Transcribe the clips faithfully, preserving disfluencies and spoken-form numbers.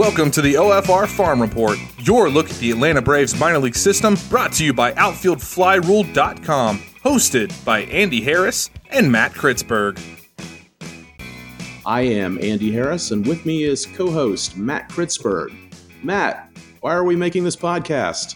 Welcome to the O F R Farm Report, your look at the Atlanta Braves minor league system, brought to you by outfield fly rule dot com, hosted by Andy Harris and Matt Kritzberg. I am Andy Harris, and with me is co-host Matt Kritzberg. Matt, why are we making this podcast?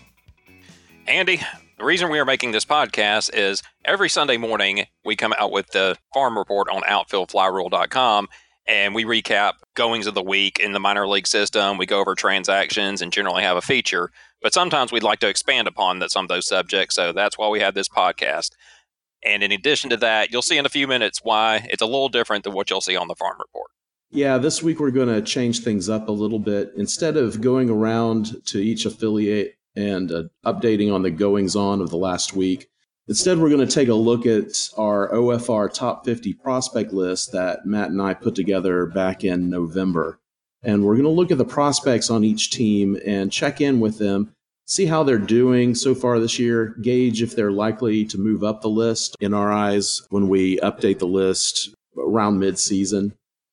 Andy, the reason we are making this podcast is every Sunday morning we come out with the Farm Report on outfield fly rule dot com, and we recap goings of the week in the minor league system. We go over transactions and generally have a feature, but sometimes we'd like to expand upon that, some of those subjects, so that's why we have this podcast. And in addition to that, you'll see in a few minutes why it's a little different than what you'll see on the Farm Report. Yeah, this week we're going to change things up a little bit. Instead of going around to each affiliate and uh, updating on the goings-on of the last week, instead we're going to take a look at our O F R Top fifty prospect list that Matt and I put together back in November. And we're going to look at the prospects on each team and check in with them, see how they're doing so far this year, gauge if they're likely to move up the list in our eyes when we update the list around mid-season.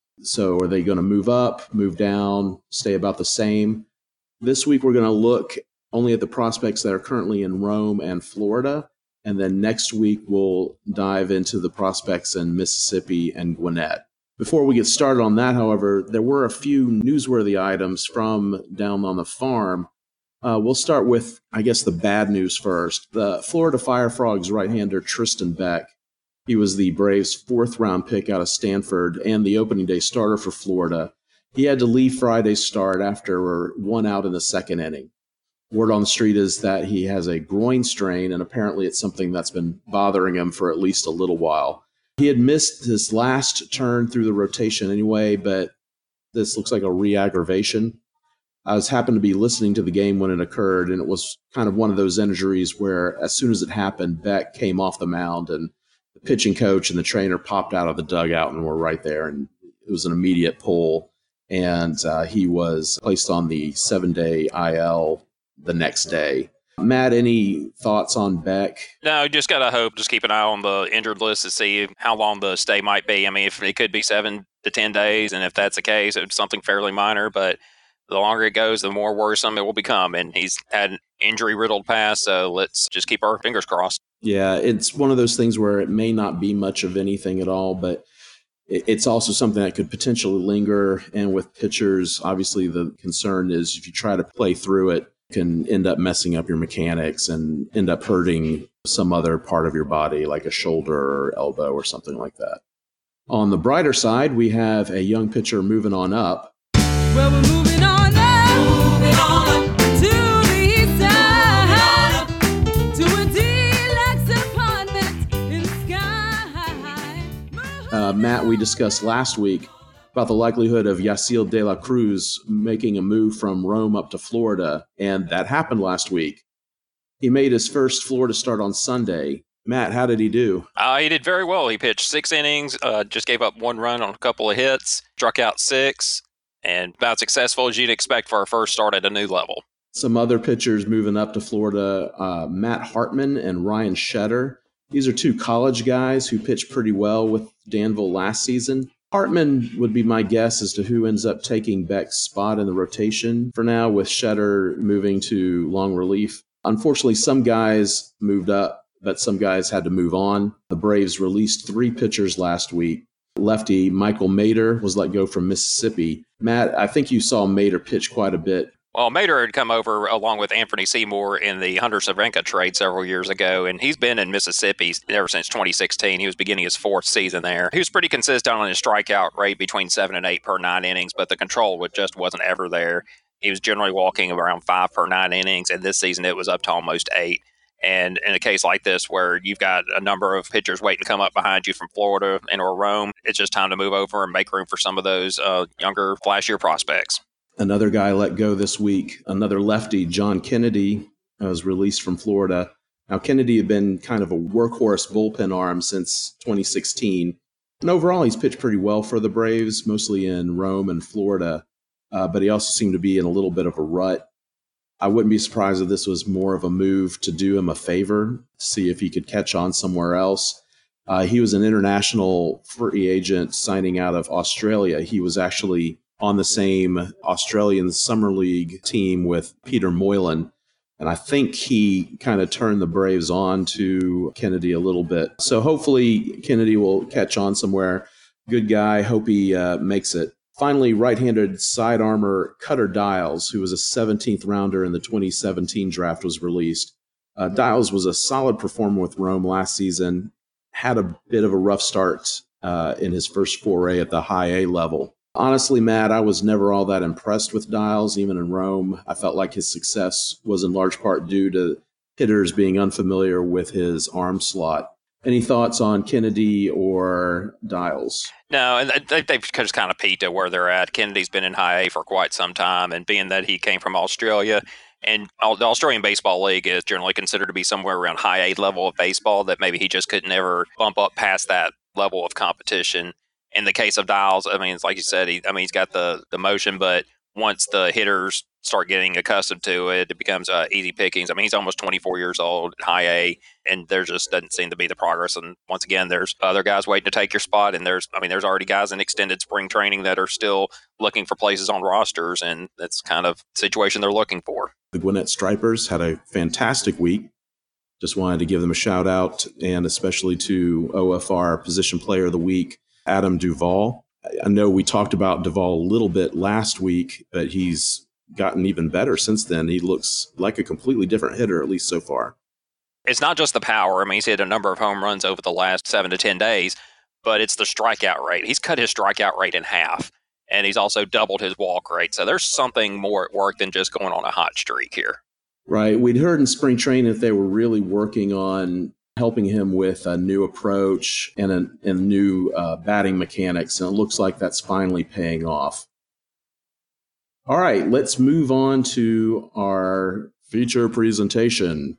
So are they going to move up, move down, stay about the same? This week we're going to look only at the prospects that are currently in Rome and Florida. And then next week we'll dive into the prospects in Mississippi and Gwinnett. Before we get started on that, however, there were a few newsworthy items from down on the farm. Uh, we'll start with, I guess, the bad news first. The Florida Fire Frogs right-hander Tristan Beck, he was the Braves' fourth-round pick out of Stanford and the opening day starter for Florida. He had to leave Friday's start after one out in the second inning. Word on the street is that he has a groin strain, and apparently it's something that's been bothering him for at least a little while. He had missed his last turn through the rotation anyway, but this looks like a re-aggravation. I was happened to be listening to the game when it occurred, and it was kind of one of those injuries where as soon as it happened, Beck came off the mound, and the pitching coach and the trainer popped out of the dugout and were right there, and it was an immediate pull, and uh, he was placed on the seven-day I L the next day. Matt, any thoughts on Beck? No, just got to hope, just keep an eye on the injured list to see how long the stay might be. I mean, if it could be seven to ten days, and if that's the case, it's something fairly minor, but the longer it goes, the more worrisome it will become. And he's had an injury-riddled past, so let's just keep our fingers crossed. Yeah, it's one of those things where it may not be much of anything at all, but it's also something that could potentially linger. And with pitchers, obviously the concern is if you try to play through it, can end up messing up your mechanics and end up hurting some other part of your body, like a shoulder or elbow or something like that. On the brighter side, we have a young pitcher moving on up. Well, we're moving on up, moving on up to the east side, to a deluxe apartment in the sky. Uh, Matt, we discussed last week about the likelihood of Yasiel De La Cruz making a move from Rome up to Florida, and that happened last week. He made his first Florida start on Sunday. Matt, how did he do? Uh, he did very well. He pitched six innings, uh, just gave up one run on a couple of hits, struck out six, and about successful as you'd expect for a first start at a new level. Some other pitchers moving up to Florida, uh, Matt Hartman and Ryan Shetter. These are two college guys who pitched pretty well with Danville last season. Hartman would be my guess as to who ends up taking Beck's spot in the rotation for now, with Shetter moving to long relief. Unfortunately, some guys moved up, but some guys had to move on. The Braves released three pitchers last week. Lefty Michael Mader was let go from Mississippi. Matt, I think you saw Mader pitch quite a bit. Well, Mader had come over along with Anthony Seymour in the Hunter Cervenka trade several years ago, and he's been in Mississippi ever since twenty sixteen. He was beginning his fourth season there. He was pretty consistent on his strikeout rate between seven and eight per nine innings, but the control just wasn't ever there. He was generally walking around five per nine innings, and this season it was up to almost eight. And in a case like this where you've got a number of pitchers waiting to come up behind you from Florida and or Rome, it's just time to move over and make room for some of those uh, younger, flashier prospects. Another guy let go this week, another lefty, John Kennedy, was released from Florida. Now, Kennedy had been kind of a workhorse bullpen arm since twenty sixteen. And overall, he's pitched pretty well for the Braves, mostly in Rome and Florida. Uh, but he also seemed to be in a little bit of a rut. I wouldn't be surprised if this was more of a move to do him a favor, see if he could catch on somewhere else. Uh, he was an international free agent signing out of Australia. He was actually on the same Australian Summer League team with Peter Moylan. And I think he kind of turned the Braves on to Kennedy a little bit. So hopefully Kennedy will catch on somewhere. Good guy. Hope he uh, makes it. Finally, right-handed side armor Cutter Dials, who was a seventeenth rounder in the twenty seventeen draft, was released. Uh, Dials was a solid performer with Rome last season, had a bit of a rough start uh, in his first foray at the high A level. Honestly, Matt, I was never all that impressed with Dials, even in Rome. I felt like his success was in large part due to hitters being unfamiliar with his arm slot. Any thoughts on Kennedy or Dials? No, and they, they've just kind of peaked at where they're at. Kennedy's been in high A for quite some time, and being that he came from Australia, and the Australian Baseball League is generally considered to be somewhere around high A level of baseball, that maybe he just couldn't ever bump up past that level of competition. In the case of Dials, I mean, it's like you said, he, I mean, he's got the, the motion, but once the hitters start getting accustomed to it, it becomes uh, easy pickings. I mean, he's almost twenty-four years old, high A, and there just doesn't seem to be the progress. And once again, there's other guys waiting to take your spot, and there's, I mean, there's already guys in extended spring training that are still looking for places on rosters, and that's kind of the situation they're looking for. The Gwinnett Stripers had a fantastic week. Just wanted to give them a shout out, and especially to O F R Position Player of the Week, Adam Duvall. I know we talked about Duvall a little bit last week, but he's gotten even better since then. He looks like a completely different hitter, at least so far. It's not just the power. I mean, he's hit a number of home runs over the last seven to ten days, but it's the strikeout rate. He's cut his strikeout rate in half, and he's also doubled his walk rate. So there's something more at work than just going on a hot streak here. Right. We'd heard in spring training that they were really working on helping him with a new approach and a, and new uh, batting mechanics, and it looks like that's finally paying off. All right, let's move on to our feature presentation.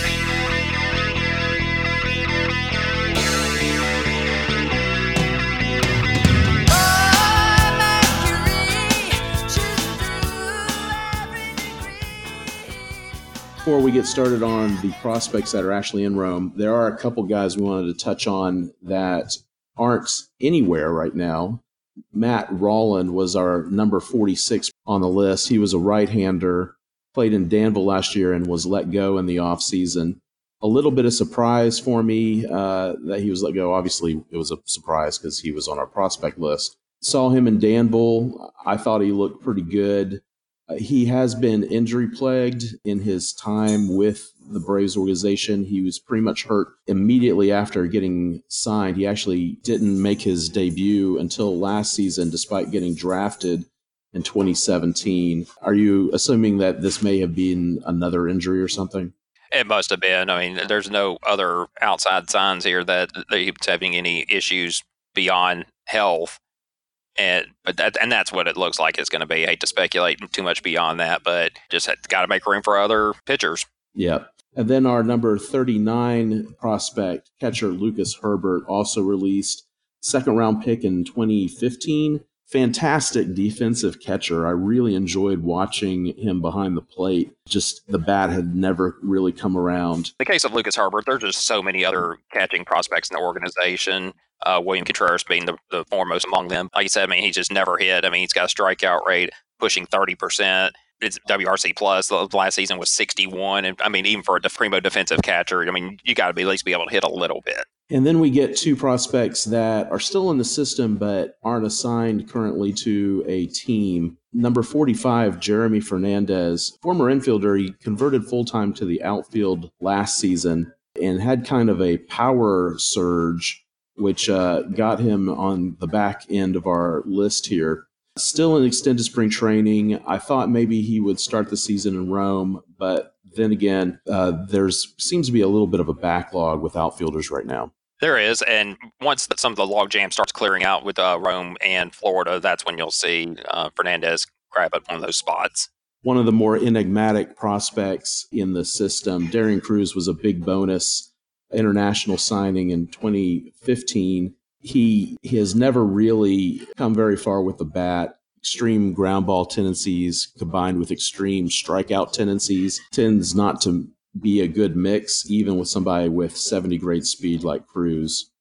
Before we get started on the prospects that are actually in Rome, there are a couple guys we wanted to touch on that aren't anywhere right now. Matt Rolland was our number forty-six on the list. He was a right-hander, played in Danville last year, and was let go in the offseason. A little bit of surprise for me uh, that he was let go. Obviously, it was a surprise because he was on our prospect list. Saw him in Danville. I thought he looked pretty good. Uh, he has been injury-plagued in his time with the Braves organization. He was pretty much hurt immediately after getting signed. He actually didn't make his debut until last season, despite getting drafted in twenty seventeen. Are you assuming that this may have been another injury or something? It must have been. I mean, there's no other outside signs here that, that he's having any issues beyond health. And but that, and that's what it looks like it's going to be. I hate to speculate too much beyond that, but just got to make room for other pitchers. Yeah. And then our number thirty-nine prospect, catcher Lucas Herbert, also released. Second round pick in twenty fifteen. Fantastic defensive catcher. I really enjoyed watching him behind the plate. Just the bat had never really come around. In the case of Lucas Herbert, there's just so many other catching prospects in the organization. Uh, William Contreras being the, the foremost among them. Like you said, I mean, he just never hit. I mean, he's got a strikeout rate pushing thirty percent. It's W R C plus. The last season was sixty-one. And I mean, even for a primo defensive catcher, I mean, you got to be at least be able to hit a little bit. And then we get two prospects that are still in the system but aren't assigned currently to a team. Number forty-five, Jeremy Fernandez, former infielder. He converted full-time to the outfield last season and had kind of a power surge, which uh, got him on the back end of our list here. Still in extended spring training. I thought maybe he would start the season in Rome, but then again, uh, there's seems to be a little bit of a backlog with outfielders right now. There is, and once the, some of the log jam starts clearing out with uh, Rome and Florida, that's when you'll see uh, Fernandez grab up one of those spots. One of the more enigmatic prospects in the system, Darian Cruz, was a big bonus international signing in twenty fifteen. He, he has never really come very far with the bat. Extreme ground ball tendencies combined with extreme strikeout tendencies tends not to be a good mix, even with somebody with seventy grade speed like Cruz.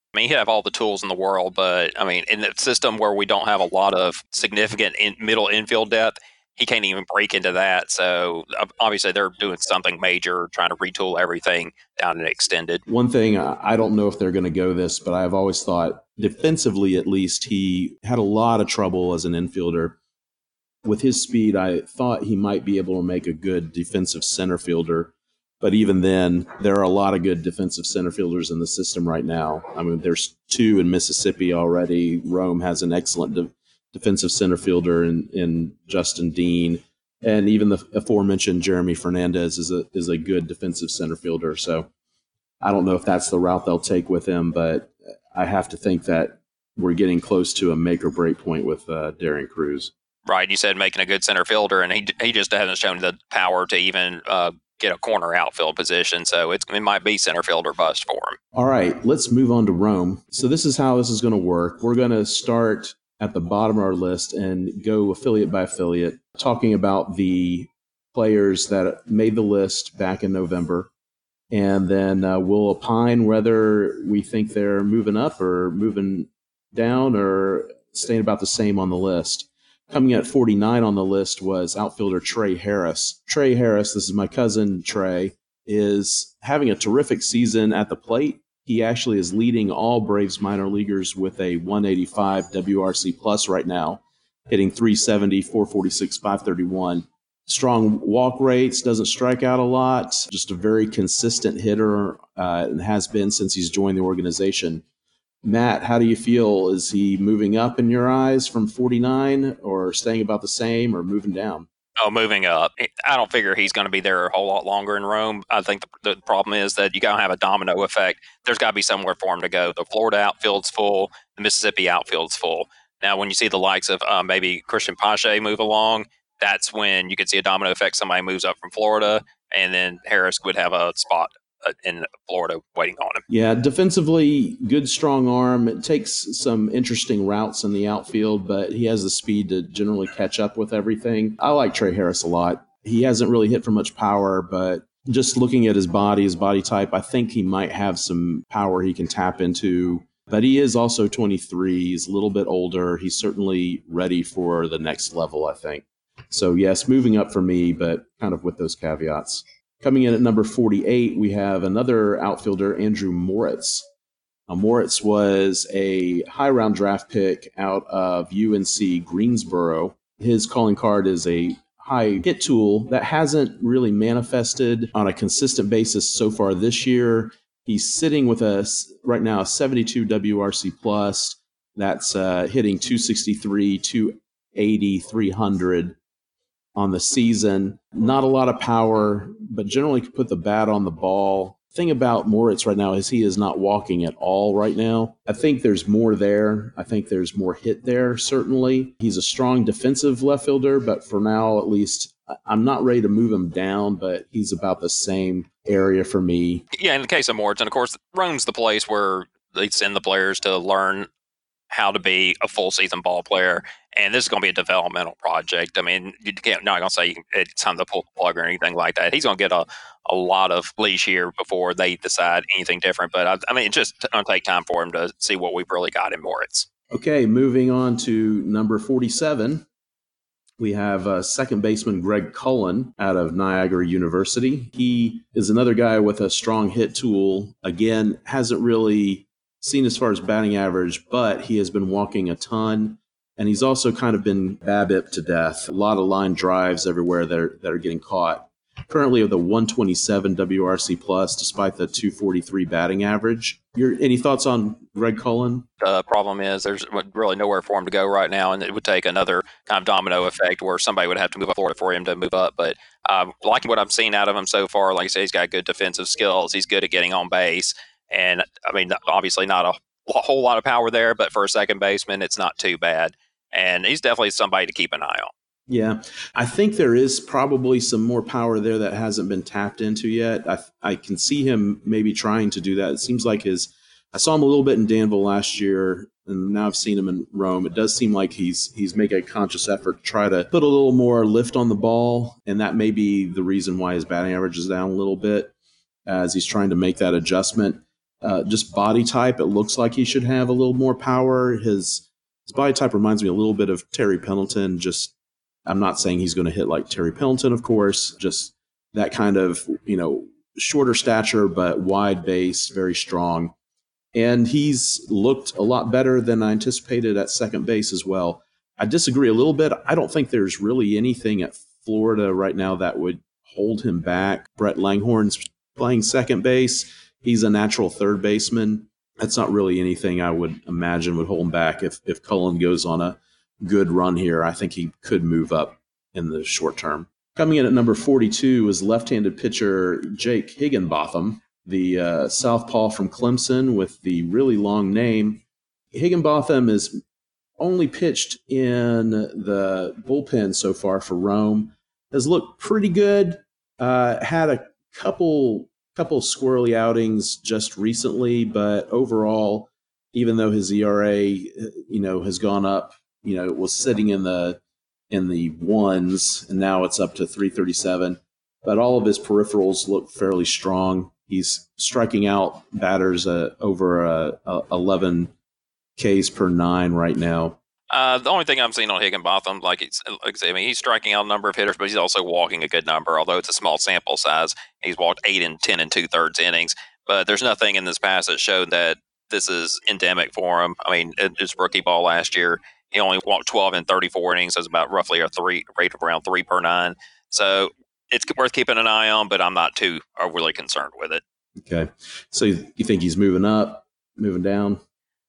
I mean, he have all the tools in the world, but I mean, in the system where we don't have a lot of significant in, middle infield depth, he can't even break into that. So obviously, they're doing something major, trying to retool everything down and extended. One thing, I don't know if they're going to go this, but I've always thought defensively, at least, he had a lot of trouble as an infielder. With his speed, I thought he might be able to make a good defensive center fielder. But even then, there are a lot of good defensive center fielders in the system right now. I mean, there's two in Mississippi already. Rome has an excellent de- defensive center fielder in, in Justin Dean. And even the aforementioned Jeremy Fernandez is a is a good defensive center fielder. So I don't know if that's the route they'll take with him, but I have to think that we're getting close to a make or break point with uh, Darian Cruz. Right. You said making a good center fielder, and he he just hasn't shown the power to even uh, get a corner outfield position. So it's, it might be center fielder bust for him. All right, let's move on to Rome. So this is how this is going to work. We're going to start at the bottom of our list and go affiliate by affiliate, talking about the players that made the list back in November. And then uh, we'll opine whether we think they're moving up or moving down or staying about the same on the list. Coming at forty-nine on the list was outfielder Trey Harris. Trey Harris, this is my cousin Trey, is having a terrific season at the plate. He actually is leading all Braves minor leaguers with a one eighty-five W R C plus right now, hitting three seventy, four forty-six, five thirty-one. Strong walk rates, doesn't strike out a lot, just a very consistent hitter uh, and has been since he's joined the organization. Matt, how do you feel? Is he moving up in your eyes from forty-nine or staying about the same or moving down? Oh, moving up. I don't figure he's going to be there a whole lot longer in Rome. I think the, the problem is that you got to have a domino effect. There's got to be somewhere for him to go. The Florida outfield's full. The Mississippi outfield's full. Now, when you see the likes of uh, maybe Christian Pache move along, that's when you could see a domino effect. Somebody moves up from Florida, and then Harris would have a spot in Florida waiting on him. Yeah, defensively, good strong arm. It takes some interesting routes in the outfield, but he has the speed to generally catch up with everything. I like Trey Harris a lot. He hasn't really hit for much power, but just looking at his body, his body type, I think he might have some power he can tap into. But he is also twenty-three. He's a little bit older. He's certainly ready for the next level, I think. So, yes, moving up for me, but kind of with those caveats. Coming in at number forty-eight, we have another outfielder, Andrew Moritz. Now, Moritz was a high-round draft pick out of U N C Greensboro. His calling card is a high hit tool that hasn't really manifested on a consistent basis so far this year. He's sitting with us right now, a seventy-two W R C plus. That's uh, hitting two sixty-three, two eighty, three hundred. On the season. Not a lot of power, but generally can put the bat on the ball. The thing about Moritz right now is he is not walking at all right now. I think there's more there. I think there's more hit there, certainly. He's a strong defensive left fielder, but for now, at least, I'm not ready to move him down, but he's about the same area for me. Yeah, in the case of Moritz, and of course, Rome's the place where they send the players to learn how to be a full season ball player. And this is going to be a developmental project. I mean, you can't, not going to say it's time to pull the plug or anything like that. He's going to get a, a lot of leash here before they decide anything different. But I, I mean, it's just going to take time for him to see what we've really got in Moritz. Okay, moving on to number forty-seven. We have uh, second baseman Greg Cullen out of Niagara University. He is another guy with a strong hit tool. Again, hasn't really seen as far as batting average, but he has been walking a ton. And he's also kind of been BABIP to death. A lot of line drives everywhere that are, that are getting caught. Currently with a one twenty-seven W R C plus, despite the two forty-three batting average. Your, any thoughts on Greg Cullen? The problem is there's really nowhere for him to go right now, and it would take another kind of domino effect where somebody would have to move up Florida for him to move up. But um, liking what I've seen out of him so far, like I say, he's got good defensive skills. He's good at getting on base. And, I mean, obviously not a, a whole lot of power there, but for a second baseman, it's not too bad. And he's definitely somebody to keep an eye on. Yeah, I think there is probably some more power there that hasn't been tapped into yet. I I can see him maybe trying to do that. It seems like his – I saw him a little bit in Danville last year, and now I've seen him in Rome. It does seem like he's he's making a conscious effort to try to put a little more lift on the ball, and that may be the reason why his batting average is down a little bit as he's trying to make that adjustment. uh, just body type, it looks like he should have a little more power. His his body type reminds me a little bit of Terry Pendleton. Just, I'm not saying he's going to hit like Terry Pendleton, of course, just that kind of, you know, shorter stature, but wide base, very strong. And he's looked a lot better than I anticipated at second base as well. I disagree a little bit. I don't think there's really anything at Florida right now that would hold him back. Brett Langhorne's playing second base. He's a natural third baseman. That's not really anything I would imagine would hold him back. If if Cullen goes on a good run here, I think he could move up in the short term. Coming in at number forty-two is left-handed pitcher Jake Higginbotham, the uh, southpaw from Clemson with the really long name. Higginbotham is only pitched in the bullpen so far for Rome, has looked pretty good, uh, had a couple couple squirrely outings just recently, but overall, even though his E R A, you know, has gone up, you know, it was sitting in the in the ones, and now it's up to three thirty-seven. But all of his peripherals look fairly strong. He's striking out batters uh, over uh, uh, eleven Ks per nine right now. Uh, the only thing I'm seeing on Higginbotham, like, it's, like I say, I mean, he's striking out a number of hitters, but he's also walking a good number, although it's a small sample size. He's walked eight and ten and two-thirds innings, but there's nothing in this past that showed that this is endemic for him. I mean, it, his rookie ball last year, he only walked twelve and thirty-four innings, so it's about roughly a three rate of around three per nine. So it's worth keeping an eye on, but I'm not too overly concerned with it. Okay. So you think he's moving up, moving down?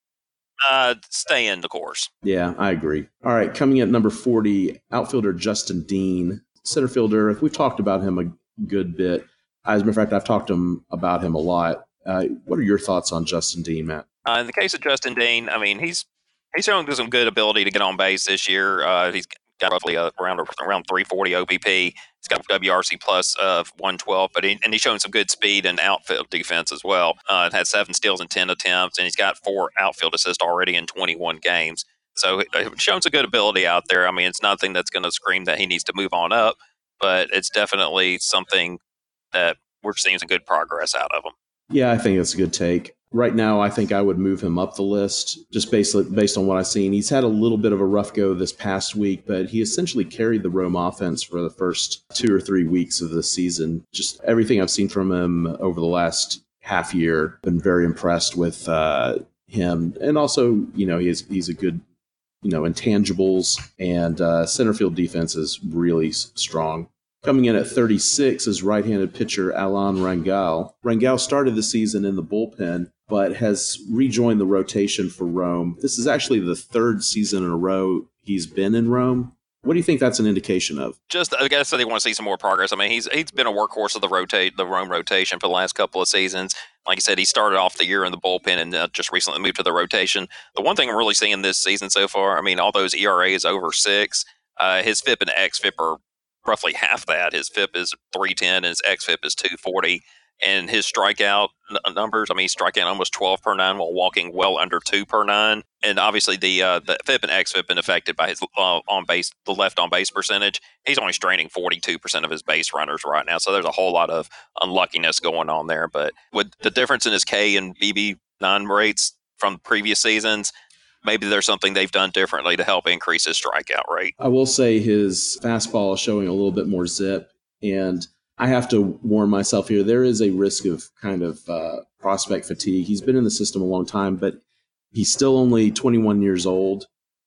Uh, stay in the course. Yeah, I agree. All right, coming in at number forty, outfielder Justin Dean, center fielder. We've talked about him a good bit. As a matter of fact, I've talked to him about him a lot. Uh, what are your thoughts on Justin Dean, Matt? Uh, in the case of Justin Dean, I mean, he's he's shown some good ability to get on base this year. Uh, he's got roughly a, around around three forty O B P. He's got W R C plus of one twelve, but he, and he's shown some good speed and outfield defense as well. Uh, had seven steals and ten attempts, and he's got four outfield assists already in twenty-one games. So he's shown some good ability out there. I mean, it's nothing that's going to scream that he needs to move on up, but it's definitely something that we're seeing some good progress out of him. Yeah, I think that's a good take. Right now, I think I would move him up the list just based, based on what I've seen. He's had a little bit of a rough go this past week, but he essentially carried the Rome offense for the first two or three weeks of the season. Just everything I've seen from him over the last half year, been very impressed with uh, him. And also, you know, he's he's a good, you know, intangibles, and uh, center field defense is really strong. Coming in at thirty-six is right-handed pitcher Alan Rangal. Rangal started the season in the bullpen, but has rejoined the rotation for Rome. This is actually the third season in a row he's been in Rome. What do you think that's an indication of? Just, I guess they want to see some more progress. I mean, he's he's been a workhorse of the rotate the Rome rotation for the last couple of seasons. Like you said, he started off the year in the bullpen and uh, just recently moved to the rotation. The one thing I'm really seeing this season so far, I mean, although his E R A is over six, uh, his F I P and X F I P are roughly half that. His F I P is three ten and his X F I P is two forty. And his strikeout n- numbers, I mean, he's striking almost twelve per nine while walking well under two per nine. And obviously the uh, the F I P and X F I P been affected by his uh, on base, the left on base percentage. He's only straining forty-two percent of his base runners right now. So there's a whole lot of unluckiness going on there. But with the difference in his K and B B nine rates from previous seasons, maybe there's something they've done differently to help increase his strikeout rate. I will say his fastball is showing a little bit more zip, and I have to warn myself here. There is a risk of kind of uh, prospect fatigue. He's been in the system a long time, but he's still only twenty-one years old.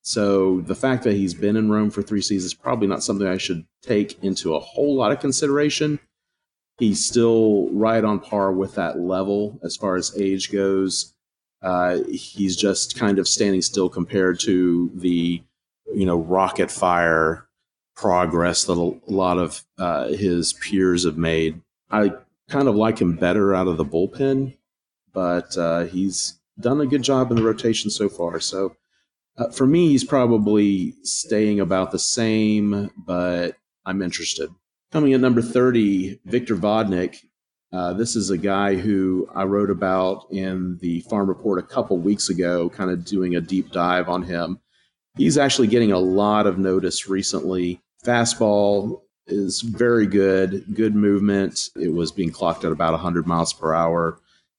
So the fact that he's been in Rome for three seasons is probably not something I should take into a whole lot of consideration. He's still right on par with that level as far as age goes. Uh, he's just kind of standing still compared to the, you know, rocket fire progress that a lot of uh, his peers have made. I kind of like him better out of the bullpen, but uh, he's done a good job in the rotation so far. So uh, for me, he's probably staying about the same, but I'm interested. Coming at number thirty, Victor Vodnik. Uh, this is a guy who I wrote about in the Farm Report a couple weeks ago, kind of doing a deep dive on him. He's actually getting a lot of notice recently. Fastball is very good, good movement. It was being clocked at about one hundred miles per hour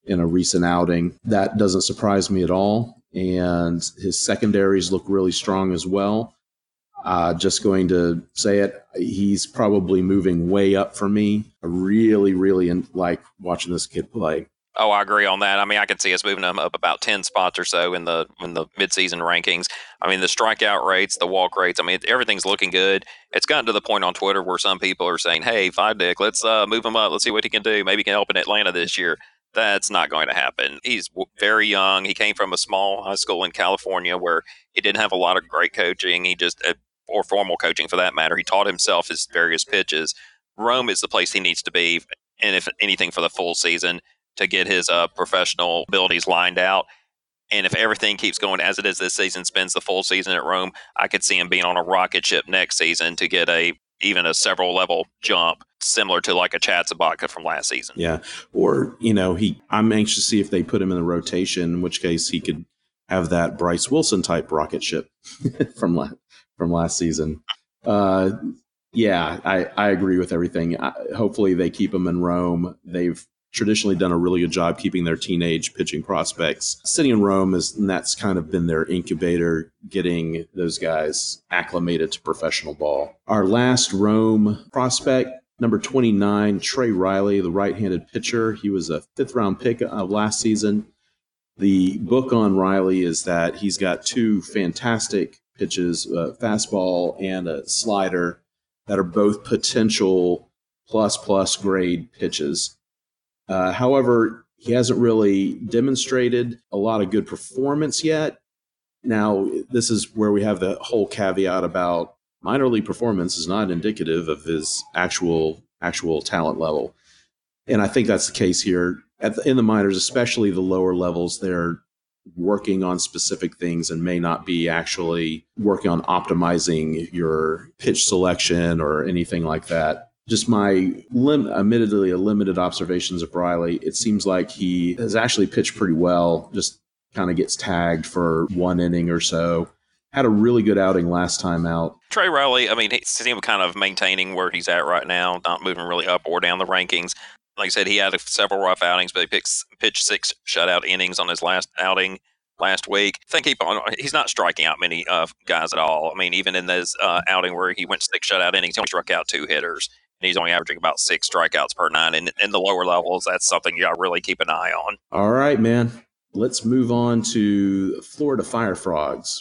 in a recent outing. That doesn't surprise me at all. And his secondaries look really strong as well. Uh, just going to say it, he's probably moving way up for me. I really, really in, like watching this kid play. Oh, I agree on that. I mean, I can see us moving him up about ten spots or so in the in the midseason rankings. I mean, the strikeout rates, the walk rates, I mean, everything's looking good. It's gotten to the point on Twitter where some people are saying, hey, Five Dick, let's uh, move him up. Let's see what he can do. Maybe he can help in Atlanta this year. That's not going to happen. He's w- very young. He came from a small high school in California where he didn't have a lot of great coaching. He just, uh, or formal coaching for that matter. He taught himself his various pitches. Rome is the place he needs to be, and if anything, for the full season, to get his uh, professional abilities lined out. And if everything keeps going as it is this season, spends the full season at Rome, I could see him being on a rocket ship next season to get a even a several level jump, similar to like a Chad Sabatka from last season. Yeah. Or, you know, he I'm anxious to see if they put him in the rotation, in which case he could have that Bryce Wilson type rocket ship from, la- from last season. Uh, yeah, I, I agree with everything. I, hopefully they keep him in Rome. They've traditionally done a really good job keeping their teenage pitching prospects sitting in Rome, is, and that's kind of been their incubator, getting those guys acclimated to professional ball. Our last Rome prospect, number twenty-nine, Trey Riley, the right-handed pitcher. He was a fifth-round pick of last season. The book on Riley is that he's got two fantastic pitches, a fastball and a slider, that are both potential plus-plus grade pitches. Uh, however, he hasn't really demonstrated a lot of good performance yet. Now, this is where we have the whole caveat about minor league performance is not indicative of his actual actual talent level. And I think that's the case here. At the, in the minors, especially the lower levels, they're working on specific things and may not be actually working on optimizing your pitch selection or anything like that. Just my lim- admittedly a limited observations of Riley, it seems like he has actually pitched pretty well, just kind of gets tagged for one inning or so. Had a really good outing last time out. Trey Riley, I mean, he seems kind of maintaining where he's at right now, not moving really up or down the rankings. Like I said, he had several rough outings, but he picks, pitched six shutout innings on his last outing last week. I think he, he's not striking out many uh, guys at all. I mean, even in this uh, outing where he went six shutout innings, he only struck out two hitters. And he's only averaging about six strikeouts per nine. And in the lower levels, that's something you got to really keep an eye on. All right, man. Let's move on to Florida Fire Frogs.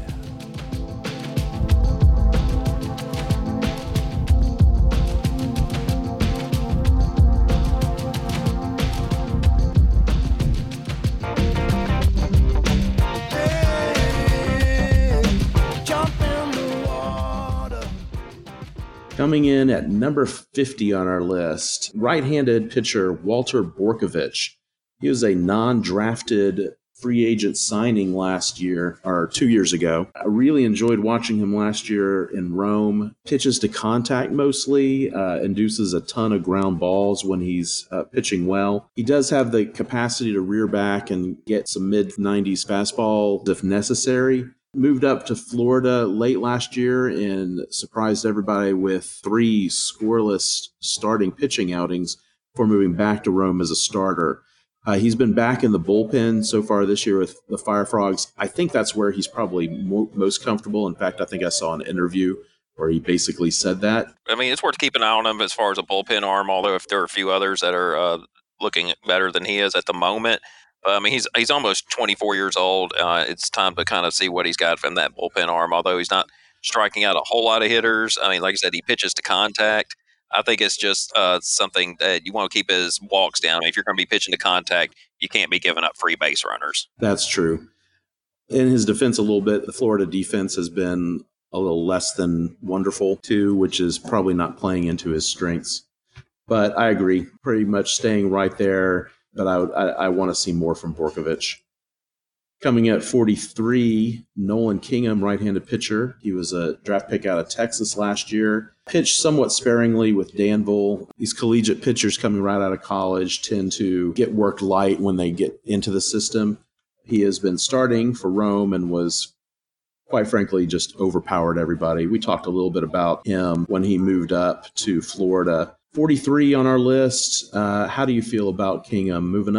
Coming in at number fifty on our list, right-handed pitcher Walter Borkovich. He was a non-drafted free agent signing last year, or two years ago. I really enjoyed watching him last year in Rome. Pitches to contact mostly, uh, induces a ton of ground balls when he's uh, pitching well. He does have the capacity to rear back and get some mid nineties fastball if necessary. Moved up to Florida late last year and surprised everybody with three scoreless starting pitching outings before moving back to Rome as a starter. Uh, he's been back in the bullpen so far this year with the Fire Frogs. I think that's where he's probably mo- most comfortable. In fact, I think I saw an interview where he basically said that. I mean, it's worth keeping an eye on him as far as a bullpen arm, although if there are a few others that are uh, looking better than he is at the moment. Uh, I mean, he's he's almost twenty-four years old. Uh, it's time to kind of see what he's got from that bullpen arm, although he's not striking out a whole lot of hitters. I mean, like I said, he pitches to contact. I think it's just uh, something that you want to keep his walks down. I mean, if you're going to be pitching to contact, you can't be giving up free base runners. That's true. In his defense a little bit, the Florida defense has been a little less than wonderful too, which is probably not playing into his strengths. But I agree, pretty much staying right there. But I, I, I want to see more from Borkovich. Coming at forty-three, Nolan Kingham, right-handed pitcher. He was a draft pick out of Texas last year. Pitched somewhat sparingly with Danville. These collegiate pitchers coming right out of college tend to get worked light when they get into the system. He has been starting for Rome and was, quite frankly, just overpowered everybody. We talked a little bit about him when he moved up to Florida. forty-three on our list. Uh, how do you feel about Kingham moving up?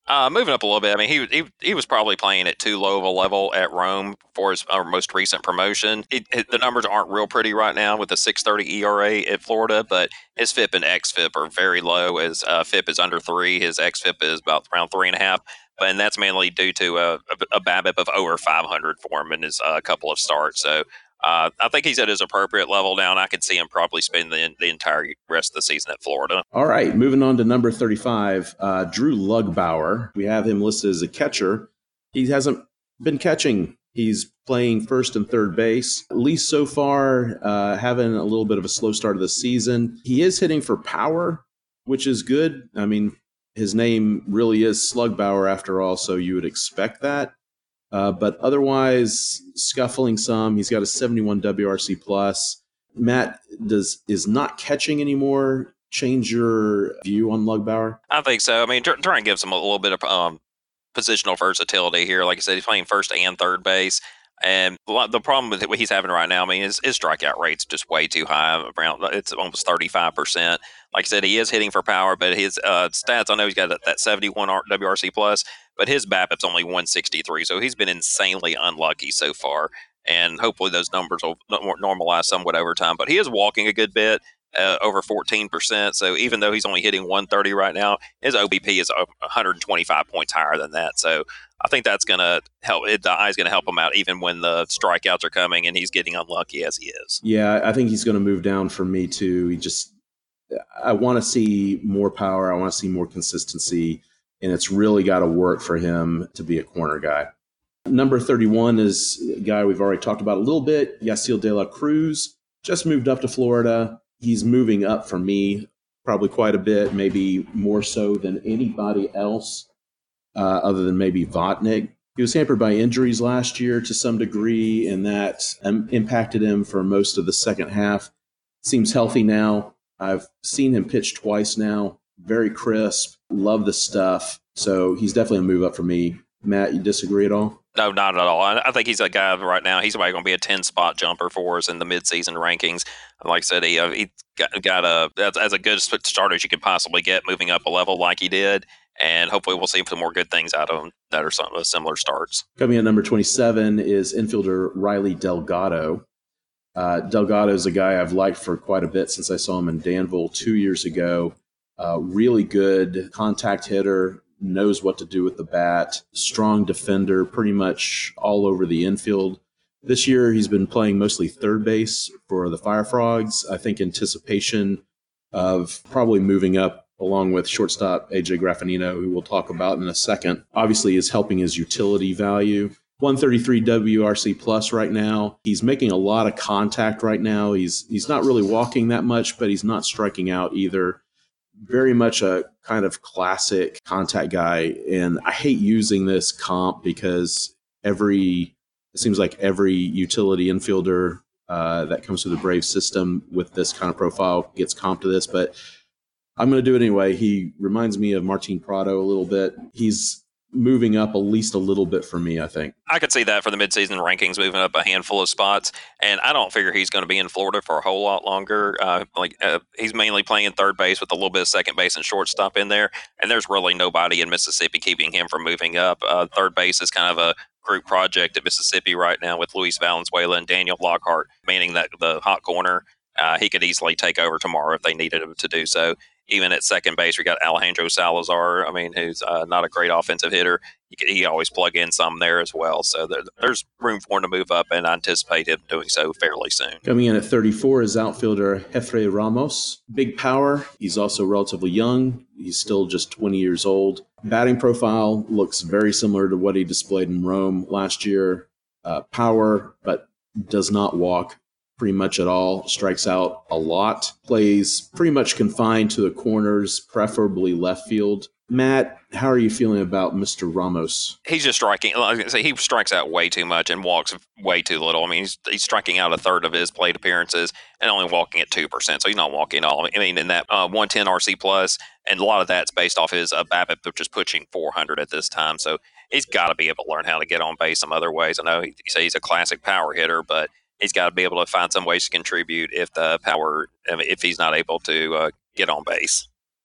Uh, moving up a little bit, I mean, he, he he was probably playing at too low of a level at Rome for his uh, most recent promotion. It, it, the numbers aren't real pretty right now with a six thirty E R A at Florida, but his F I P and X F I P are very low. His uh, F I P is under three. His X F I P is about around three and a half. And that's mainly due to a, a, a BABIP of over five hundred for him in his uh, couple of starts. So uh, I think he's at his appropriate level now, and I could see him probably spending the, the entire rest of the season at Florida. All right, moving on to number thirty-five, uh, Drew Lugbauer. We have him listed as a catcher. He hasn't been catching. He's playing first and third base, at least so far, uh, having a little bit of a slow start of the season. He is hitting for power, which is good. I mean, his name really is Slugbauer after all, so you would expect that. Uh, but otherwise, scuffling some. He's got a seventy-one W R C plus. Matt, does is not catching anymore change your view on Lugbauer? I think so. I mean, Turner gives him a little bit of um, positional versatility here. Like I said, he's playing first and third base. And the problem with what he's having right now, I mean, his, his strikeout rate's just way too high. Around it's almost thirty-five percent. Like I said, he is hitting for power, but his uh, stats, I know he's got that, that seventy-one W R C plus, but his BABIP's only one sixty-three. So he's been insanely unlucky so far. And hopefully those numbers will normalize somewhat over time. But he is walking a good bit. Uh, over fourteen percent. So even though he's only hitting one thirty right now, his O B P is one hundred twenty-five points higher than that. So I think that's going to help. It, the eye's going to help him out even when the strikeouts are coming and he's getting unlucky as he is. Yeah, I think he's going to move down for me too. He just, I want to see more power. I want to see more consistency, and it's really got to work for him to be a corner guy. Number thirty-one is a guy we've already talked about a little bit, Yasiel De La Cruz. Just moved up to Florida. He's moving up for me probably quite a bit, maybe more so than anybody else uh, other than maybe Votnik. He was hampered by injuries last year to some degree, and that um, impacted him for most of the second half. Seems healthy now. I've seen him pitch twice now. Very crisp. Love the stuff. So he's definitely a move up for me. Matt, you disagree at all? No, not at all. I think he's a guy right now. He's probably going to be a ten-spot jumper for us in the midseason rankings. Like I said, he, uh, he got, got a as, as a good starter as you could possibly get, moving up a level like he did. And hopefully we'll see some more good things out of him that are some similar starts. Coming in number twenty-seven is infielder Riley Delgado. Uh, Delgado is a guy I've liked for quite a bit since I saw him in Danville two years ago. Uh, really good contact hitter. Knows what to do with the bat, strong defender, pretty much all over the infield. This year, he's been playing mostly third base for the Fire Frogs. I think anticipation of probably moving up along with shortstop A J Graffinino, who we'll talk about in a second, obviously is helping his utility value. one thirty-three W R C plus right now. He's making a lot of contact right now. He's he's not really walking that much, but he's not striking out either. Very much a kind of classic contact guy. And I hate using this comp because every, it seems like every utility infielder uh, that comes through the Braves system with this kind of profile gets comped to this, but I'm going to do it anyway. He reminds me of Martin Prado a little bit. He's moving up at least a little bit for me, I think. I could see that for the midseason rankings, moving up a handful of spots. And I don't figure he's going to be in Florida for a whole lot longer. Uh, like uh, he's mainly playing third base with a little bit of second base and shortstop in there. And there's really nobody in Mississippi keeping him from moving up. Uh, third base is kind of a group project at Mississippi right now with Luis Valenzuela and Daniel Lockhart manning that the hot corner. Uh, he could easily take over tomorrow if they needed him to do so. Even at second base, we got Alejandro Salazar, I mean, who's uh, not a great offensive hitter. He, could, he always plug in some there as well. So there, there's room for him to move up, and I anticipate him doing so fairly soon. Coming in at thirty-four is outfielder Jefre Ramos. Big power. He's also relatively young. He's still just twenty years old. Batting profile looks very similar to what he displayed in Rome last year. Uh, power, but does not walk pretty much at all, strikes out a lot, plays pretty much confined to the corners, preferably left field. Matt, how are you feeling about Mister Ramos? He's just striking. Like I say, he strikes out way too much and walks way too little. I mean, he's, he's striking out a third of his plate appearances and only walking at two percent. So he's not walking at all. I mean, in that uh, one ten R C plus, and a lot of that's based off his uh, BABIP, which is pushing four hundred at this time. So he's got to be able to learn how to get on base some other ways. I know he, you say he's a classic power hitter, but he's got to be able to find some ways to contribute if the power, if he's not able to uh, get on base.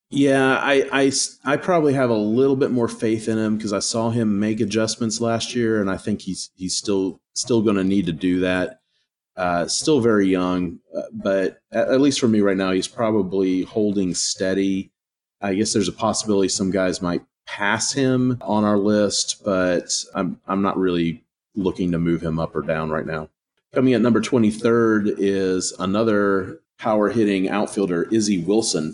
Yeah, I, I, I probably have a little bit more faith in him because I saw him make adjustments last year, and I think he's he's still still going to need to do that. Uh, still very young, uh, but at, at least for me right now, he's probably holding steady. I guess there's a possibility some guys might pass him on our list, but I'm I'm not really looking to move him up or down right now. Coming at number twenty-third is another power hitting outfielder, Izzy Wilson.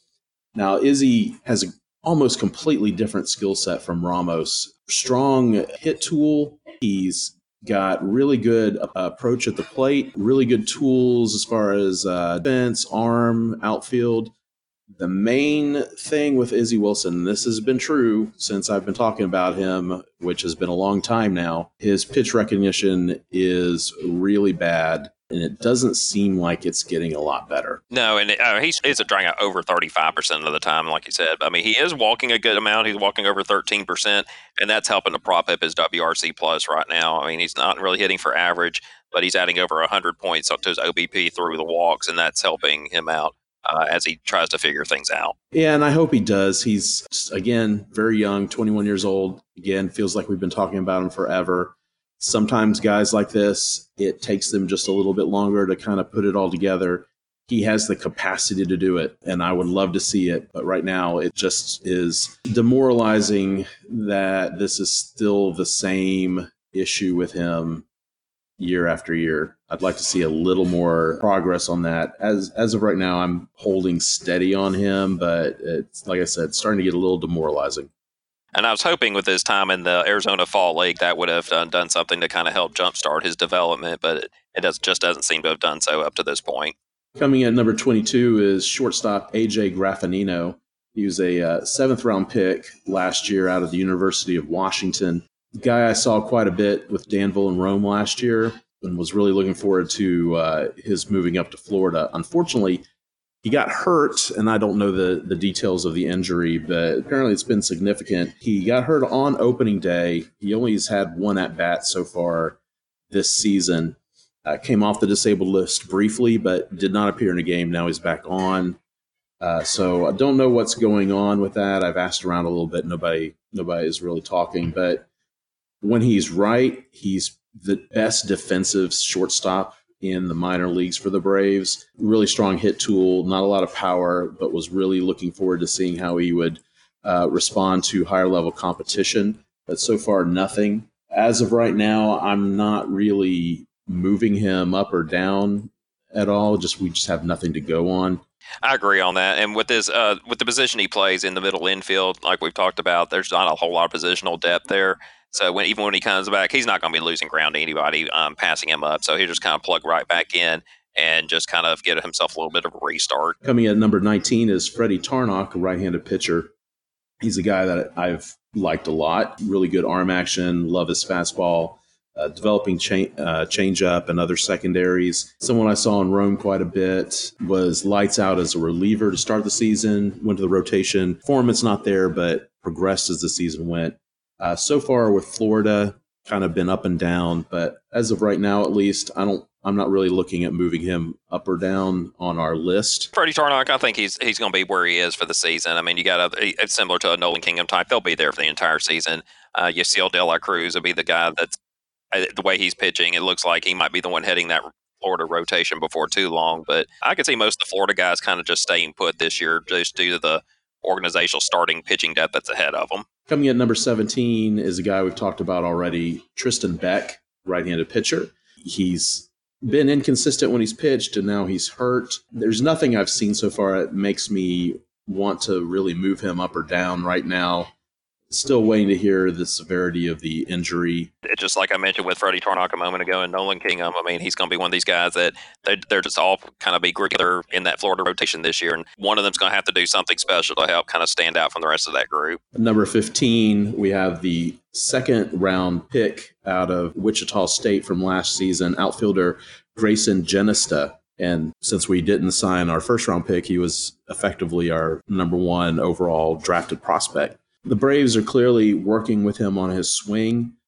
Now, Izzy has an almost completely different skill set from Ramos. Strong hit tool. He's got really good uh, approach at the plate, really good tools as far as uh, defense, arm, outfield. The main thing with Izzy Wilson, and this has been true since I've been talking about him, which has been a long time now, his pitch recognition is really bad. And it doesn't seem like it's getting a lot better. No, and uh, he's, he's a strikeout over thirty-five percent of the time, like you said. I mean, he is walking a good amount. He's walking over thirteen percent, and that's helping to prop up his W R C plus right now. I mean, he's not really hitting for average, but he's adding over one hundred points up to his O B P through the walks, and that's helping him out uh, as he tries to figure things out. Yeah, and I hope he does. He's, again, very young, twenty-one years old. Again, feels like we've been talking about him forever. Sometimes guys like this, it takes them just a little bit longer to kind of put it all together. He has the capacity to do it, and I would love to see it. But right now, it just is demoralizing that this is still the same issue with him year after year. I'd like to see a little more progress on that. As as of right now, I'm holding steady on him, but it's, like I said, starting to get a little demoralizing. And I was hoping with his time in the Arizona Fall League that would have done, done something to kind of help jumpstart his development, but it, it does, just doesn't seem to have done so up to this point. Coming in at number twenty-two is shortstop A J Graffinino. He was a uh, seventh round pick last year out of the University of Washington. The guy I saw quite a bit with Danville and Rome last year and was really looking forward to uh, his moving up to Florida. Unfortunately, he got hurt, and I don't know the, the details of the injury, but apparently it's been significant. He got hurt on opening day. He only has had one at-bat so far this season. Uh, came off the disabled list briefly, but did not appear in a game. Now he's back on. Uh, so I don't know what's going on with that. I've asked around a little bit. Nobody, nobody is really talking. But when he's right, he's the best defensive shortstop in the minor leagues for the Braves. Really strong hit tool, not a lot of power, but was really looking forward to seeing how he would uh, respond to higher level competition. But so far, nothing. As of right now, I'm not really moving him up or down at all. Just we just have nothing to go on. I agree on that. And with this, uh, with the position he plays in the middle infield, like we've talked about, there's not a whole lot of positional depth there. So when, even when he comes back, he's not going to be losing ground to anybody um, passing him up. So he'll just kind of plug right back in and just kind of get himself a little bit of a restart. Coming at number nineteen is Freddie Tarnok, a right-handed pitcher. He's a guy that I've liked a lot. Really good arm action, love his fastball, uh, developing cha- uh, changeup and other secondaries. Someone I saw in Rome quite a bit, was lights out as a reliever to start the season, went to the rotation. Performance not there, but progressed as the season went. Uh, so far with Florida, kind of been up and down, but as of right now, at least, I don't. I'm not really looking at moving him up or down on our list. Freddie Tarnok, I think he's he's going to be where he is for the season. I mean, you got a it's similar to a Nolan Kingham type. They'll be there for the entire season. Uh, Yasiel De La Cruz will be the guy that's uh, the way he's pitching. It looks like he might be the one heading that Florida rotation before too long. But I could see most of the Florida guys kind of just staying put this year, just due to the organizational starting pitching depth that's ahead of them. Coming at number seventeen is a guy we've talked about already, Tristan Beck, right-handed pitcher. He's been inconsistent when he's pitched, and now he's hurt. There's nothing I've seen so far that makes me want to really move him up or down right now. Still waiting to hear the severity of the injury. It's just like I mentioned with Freddie Tarnok a moment ago and Nolan Kingham. I mean, he's going to be one of these guys that they, they're just all kind of be grouped together in that Florida rotation this year. And one of them's going to have to do something special to help kind of stand out from the rest of that group. Number fifteen, we have the second round pick out of Wichita State from last season, outfielder Grayson Genesta. And since we didn't sign our first round pick, he was effectively our number one overall drafted prospect. The Braves are clearly working with him on his swing.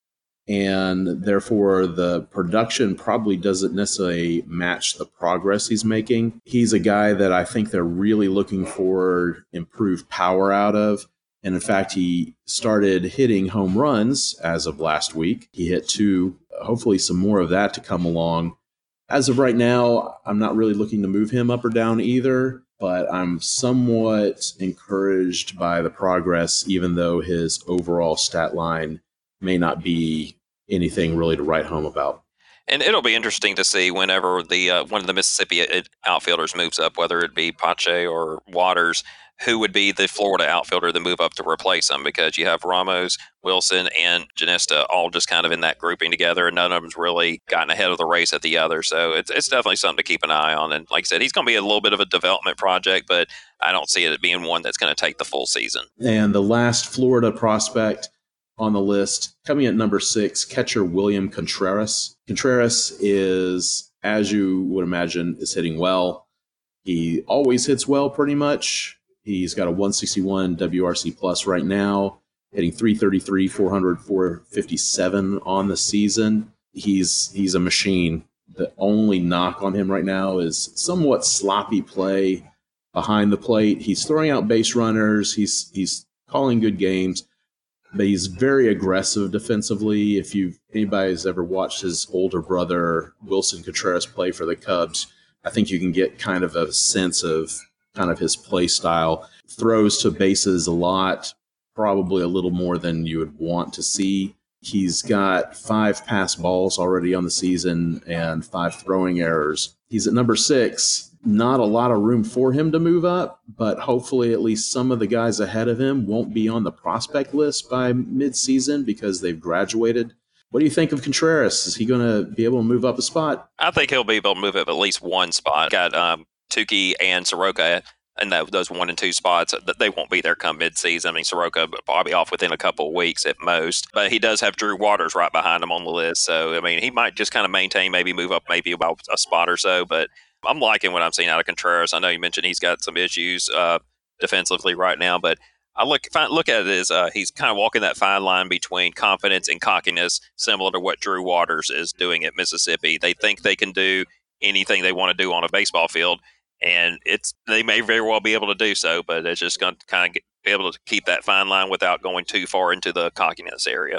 and therefore the production probably doesn't necessarily match the progress he's making. He's a guy that I think they're really looking for improved power out of. And in fact, he started hitting home runs as of last week. He hit two, hopefully some more of that to come along. As of right now, I'm not really looking to move him up or down either, but I'm somewhat encouraged by the progress, even though his overall stat line may not be anything really to write home about. And it'll be interesting to see whenever the uh, one of the Mississippi outfielders moves up, whether it be Pache or Waters, who would be the Florida outfielder to move up to replace him, because you have Ramos, Wilson, and Janista all just kind of in that grouping together, and none of them's really gotten ahead of the race at the other. So it's it's definitely something to keep an eye on. And like I said, he's going to be a little bit of a development project, but I don't see it being one that's going to take the full season. And the last Florida prospect on the list, coming at number six, catcher William Contreras. Contreras is, as you would imagine, is hitting well. He always hits well pretty much. He's got a one sixty-one W R C plus right now, hitting three thirty-three, four hundred, four fifty-seven on the season. He's he's a machine. The only knock on him right now is somewhat sloppy play behind the plate. He's throwing out base runners. He's he's calling good games, but he's very aggressive defensively. If you anybody's ever watched his older brother Wilson Contreras play for the Cubs, I think you can get kind of a sense of kind of his play style. Throws to bases a lot, probably a little more than you would want to see. He's got five pass balls already on the season and five throwing errors. He's at number six. Not a lot of room for him to move up, but hopefully at least some of the guys ahead of him won't be on the prospect list by midseason because they've graduated. What do you think of Contreras? Is he going to be able to move up a spot? I think he'll be able to move up at least one spot. Got um, Tukey and Soroka, and that, those one and two spots, they won't be there come midseason. I mean, Soroka probably off within a couple of weeks at most, but he does have Drew Waters right behind him on the list. So, I mean, he might just kind of maintain, maybe move up maybe about a spot or so, but I'm liking what I'm seeing out of Contreras. I know you mentioned he's got some issues uh, defensively right now, but I look look at it as uh, he's kind of walking that fine line between confidence and cockiness, similar to what Drew Waters is doing at Mississippi. They think they can do anything they want to do on a baseball field, and it's they may very well be able to do so, but it's just going to kind of get, be able to keep that fine line without going too far into the cockiness area.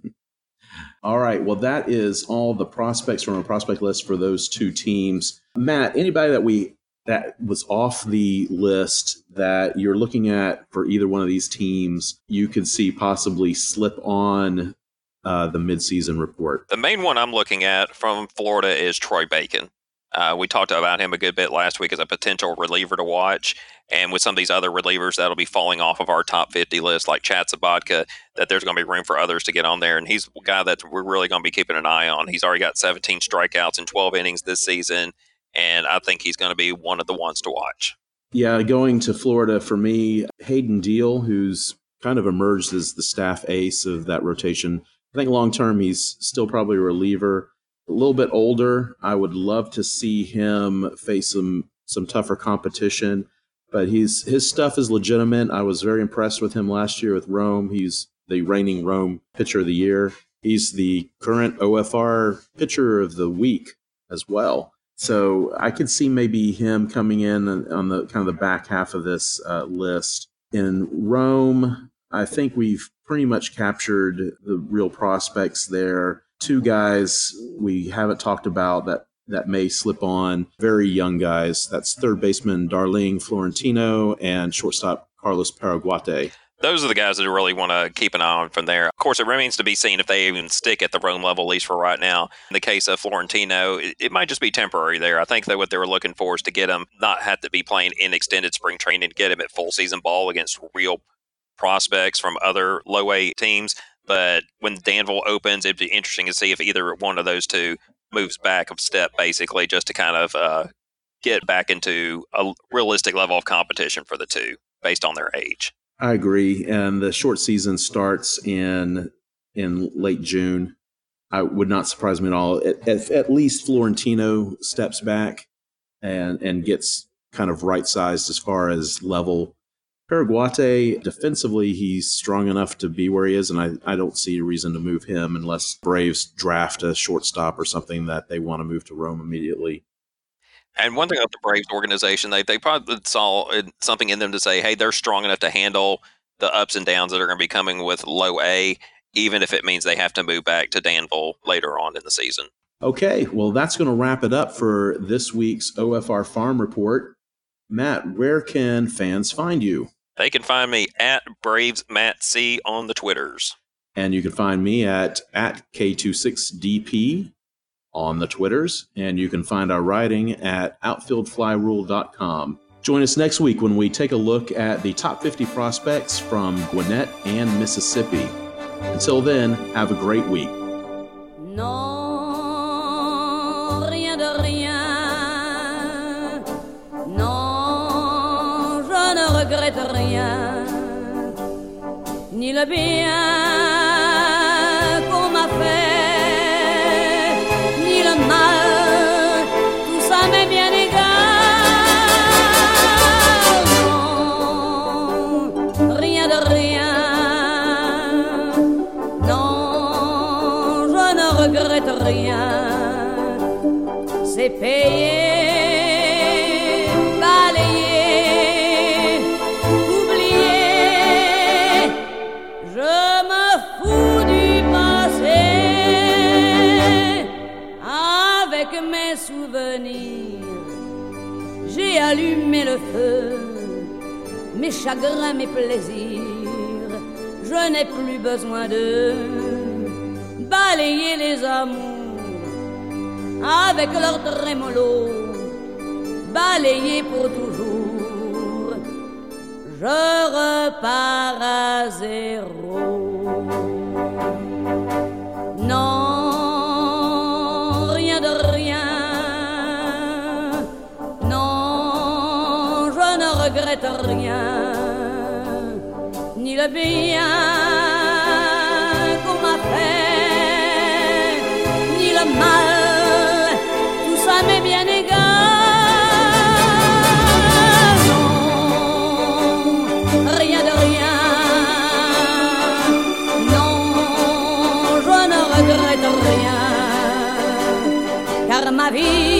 All right. Well, that is all the prospects from a prospect list for those two teams. Matt, anybody that we that was off the list that you're looking at for either one of these teams, you could see possibly slip on uh, the midseason report? The main one I'm looking at from Florida is Troy Bacon. Uh, we talked about him a good bit last week as a potential reliever to watch. And with some of these other relievers that'll be falling off of our top fifty list, like Chad Sabatka, that there's going to be room for others to get on there. And he's a guy that we're really going to be keeping an eye on. He's already got seventeen strikeouts in twelve innings this season. And I think he's going to be one of the ones to watch. Yeah, going to Florida for me, Hayden Deal, who's kind of emerged as the staff ace of that rotation. I think long-term he's still probably a reliever. A little bit older. I would love to see him face some some tougher competition, but he's his stuff is legitimate. I was very impressed with him last year with Rome. He's the reigning Rome pitcher of the year. He's the current O F R pitcher of the week as well. So I could see maybe him coming in on the kind of the back half of this uh, list. In Rome, I think we've pretty much captured the real prospects there. Two guys we haven't talked about that, that may slip on, very young guys. That's third baseman Darlene Florentino and shortstop Carlos Paraguate. Those are the guys that I really want to keep an eye on from there. Of course, it remains to be seen if they even stick at the Rome level, at least for right now. In the case of Florentino, it, it might just be temporary there. I think that what they were looking for is to get him not have to be playing in extended spring training, to get him at full season ball against real prospects from other low-A teams. But when Danville opens, it'd be interesting to see if either one of those two moves back a step, basically, just to kind of uh, get back into a realistic level of competition for the two based on their age. I agree. And the short season starts in in late June. I would not surprise me at all. At, at, at least Florentino steps back and, and gets kind of right-sized as far as level Paraguate, defensively, he's strong enough to be where he is, and I, I don't see a reason to move him unless Braves draft a shortstop or something that they want to move to Rome immediately. And one thing about the Braves organization, they they probably saw something in them to say, hey, they're strong enough to handle the ups and downs that are going to be coming with low A, even if it means they have to move back to Danville later on in the season. Okay, well, that's going to wrap it up for this week's O F R Farm Report. Matt, where can fans find you? They can find me at Braves Matt C on the Twitters. And you can find me at, at K twenty-six D P on the Twitters. And you can find our writing at outfield fly rule dot com. Join us next week when we take a look at the top fifty prospects from Gwinnett and Mississippi. Until then, have a great week. Non, rien de rien. Non, je ne regrette rien. Ni le bien qu'on m'a fait, ni le mal, tout ça m'est bien égal. Non, rien de rien. Non, je ne regrette rien. C'est payé, balayé, oublié. Je me fous du passé. Avec mes souvenirs, j'ai allumé le feu. Mes chagrins, mes plaisirs, je n'ai plus besoin de balayer les amours avec leur trémolo, balayer pour toujours. Je repars à zéro. Non, rien de rien. Non, je ne regrette rien. Ni le bien qu'on m'a fait, ni le mal, tout ça m'est bien égal. Non, rien de rien. Non, je ne regrette rien, car ma vie